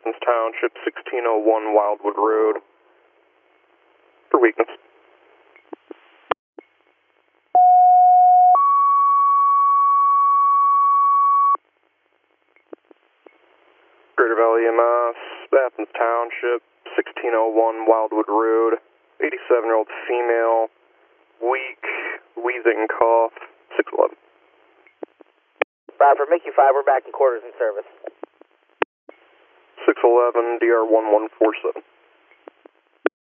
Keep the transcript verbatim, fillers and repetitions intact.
Athens Township, sixteen oh one Wildwood Road. For weakness. Greater Valley E M S, Athens Township, sixteen oh one Wildwood Road. eighty-seven-year-old female, weak, wheezing cough, six eleven. Five for Mickey five, we're back in quarters in service. six eleven, D R one one four seven.